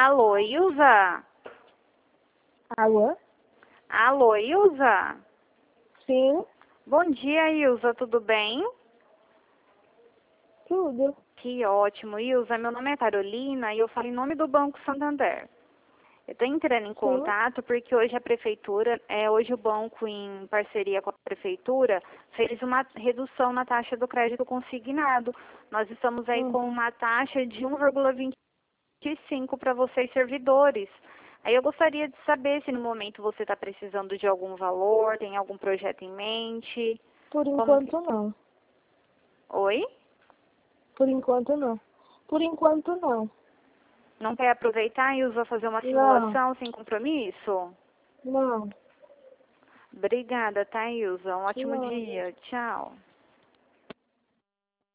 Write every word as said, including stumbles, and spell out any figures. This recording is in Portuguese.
Alô, Ilza? Alô? Alô, Ilza? Sim, Bom dia, Ilza, tudo bem? tudo. Que ótimo, Ilza. Meu nome é Carolina e eu falo em nome do Banco Santander. Eu estou entrando em Sim. contato porque hoje a prefeitura, é, hoje o banco, em parceria com a prefeitura, fez uma redução na taxa do crédito consignado. Nós estamos aí Hum. com uma taxa de um vírgula vinte e cinco para vocês servidores. Aí eu gostaria de saber se no momento você está precisando de algum valor, tem algum projeto em mente. Por Como que... enquanto não. Oi? Por enquanto não. Por enquanto não. Não quer aproveitar e usar fazer uma Não, simulação sem compromisso? não. Obrigada, tá, Ilza? Um ótimo Não. dia. Tchau.